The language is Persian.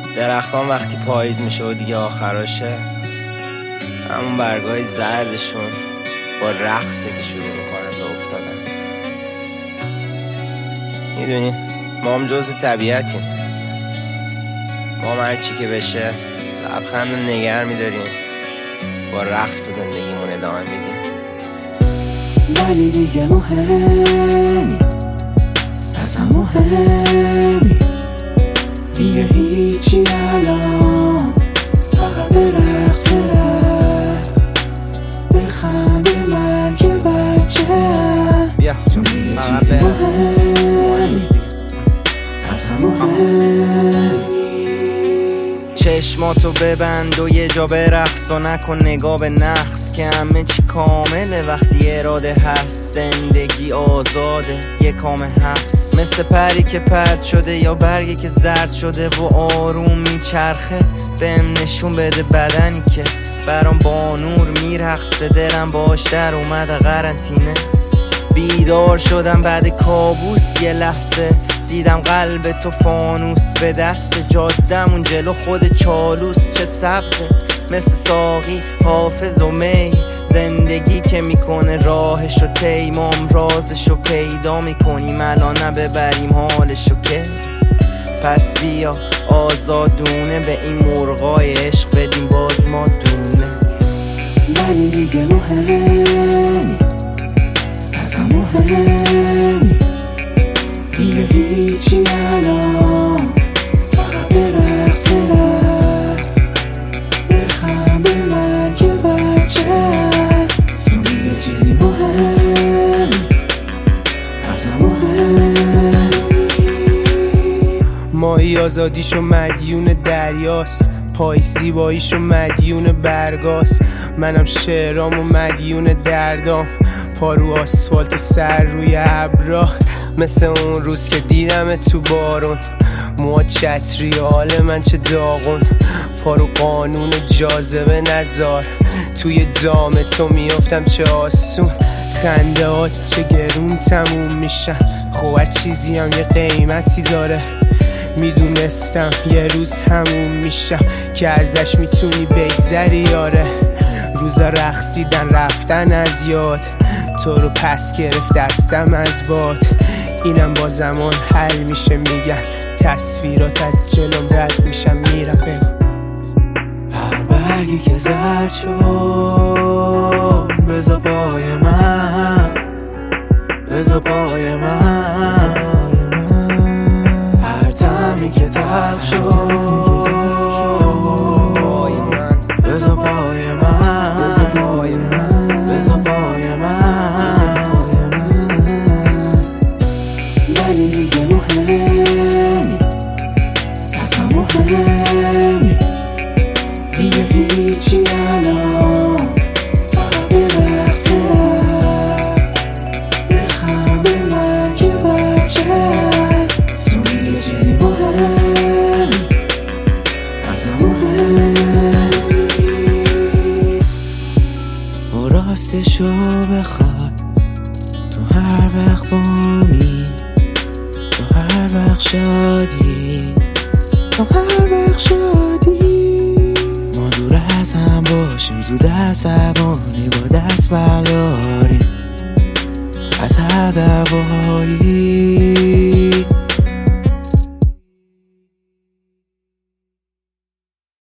درختان وقتی پاییز میشه و دیگه آخراشه، همون برگای زردشون با رقصه که شروع میکنن به افتادن. میدونی ما هم جز طبیعتیم، ما هم هرچی که بشه لبخند نگر میداریم، با رقص به زندگیمون ادامه میدیم. ولی دیگه مهمی، اصلا مهمی دیگه هیچی الان، فقط برقص بخنده من که بچه بیا چون دیگه چیزی مهم اصلا مهمی. چشماتو ببند و یه جا برقص و نکن نگاه به نقص، که همه چی کامله وقتی اراده هست. زندگی آزاده یه کام حبس، مثل پری که پرد شده یا برگی که زرد شده و آروم میچرخه. بهم نشون بده بدنی که برام با نور میرقصه، دلم باش در اومده قرنطینه. بیدار شدم بعد کابوس، یه لحظه دیدم قلب تو فانوس به دست جادمون جلو خود چالوس. چه سبزه مثل ساقی حافظ و می، زندگی که میکنه راهشو طی، ما هم رازشو پیدا میکنیم الان ببریم حالشو که. پس بیا آزادونه به این مرغای عشق بدیم باز ما دونه. ولی دیگه مهمی، اصلا مهمی دیگه هیچی الان، فقط برقص بخنده من که بچه چون دیگه چیزی مهم اصلا مهم. ماهی آزادیشو مدیون دریاست، پای زیباییشو مدیون برگاست. منم شعرامو مدیون دردام، پا رو آسفالت و سر روی ابرا. مثل اون روز که دیدم تو بارون، موها چتری حال من چه داغون. پا رو قانون جاذبه نزار، توی دام تو میافتم چه آسون. خنده هات چه گرون تموم میشن، خب هر چیزی هم یه قیمتی داره. میدونستم یه روز همون میشم که ازش میتونی بگذری یاره. روزا رقصیدن رفتن از یاد، تو رو پس گرفت دستم از باد. اینم با زمان حل میشه میگن، تصویرات از جلوم رد میشم میرم. بگو هر برگی که زرد شد بذار پای من، بذار پای من. هر تمی که تلخ شد بذار پای من، بذار پای من. ولی دیگه مهمی، اصلا مهمی دیگه هیچی الان، فقط برقص بخنده من که بچه چون دیگه چیزی مهم اصلا مهم. و راستشو بخوای تو هر وقت بامی، تو هر وقت شادی، تو هر وقت شادی، ما دور از هم باشیم زود عصبانی با دست برداریم از هر دوایی.